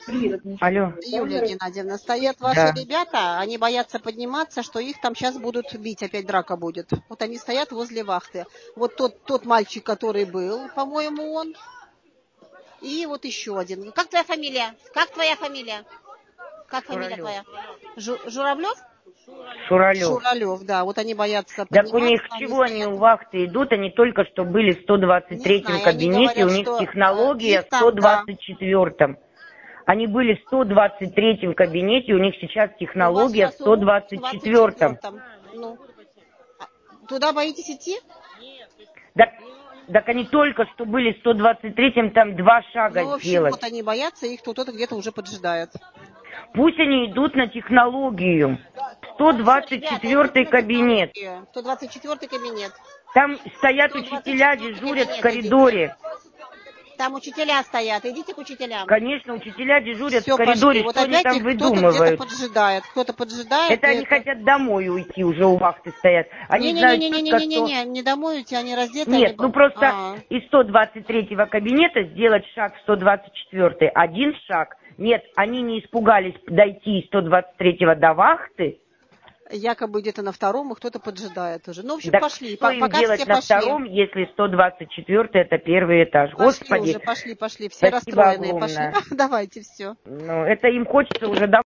Алло. Юлия Геннадьевна, стоят ваши Да. ребята, они боятся подниматься, что их там сейчас будут бить, опять драка будет. Вот они стоят возле вахты. Вот тот мальчик, который был, по-моему, он. И вот еще один. Как твоя фамилия? Как твоя фамилия? Как фамилия Шуралев. твоя? Журавлев? Шуралев. Шуралев, да. Вот они боятся Так у них подниматься. чего они у вахты идут? Они только что были в Не 123-м знаю, они кабинете, говорят, у них что технология их в там, да. 124-м. Они были в 123-м кабинете, у них сейчас У вас технология в сейчас урок в 124-м. 24-м. Ну, туда боитесь идти? Так они только что были в 123-м, там 2 шага Ну, в общем, сделать. вот они боятся, их кто-то где-то уже поджидает. Пусть они идут на технологию. Хорошо, ребята, идите 124-й на кабинет. технологию. 124-й кабинет. Там стоят учителя, 124-й дежурят в кабинет идите. коридоре. Там учителя стоят. Идите к учителям. Конечно, учителя дежурят в Все, пошли. коридоре. Вот Что они опять там их кто-то где-то выдумывают? поджидает. Кто-то поджидает, Это и они это... хотят домой уйти, уже у вахты стоят. Они знают четко, что... Не-не-не-не-не-не-не, не домой идти, они раздеты, они... Нет, ну просто из 123-го кабинета сделать шаг в 124-й. Один шаг. Нет, они не испугались дойти из 123-го до вахты. Якобы где-то на втором, и кто-то поджидает уже. Ну, в общем, Так пошли. что им Пока делать все на пошли. втором, если 124-й это первый этаж? Пошли Господи, уже, пошли. Все спасибо расстроенные пошли. огромное. Давайте, все. Ну, это им хочется уже давно.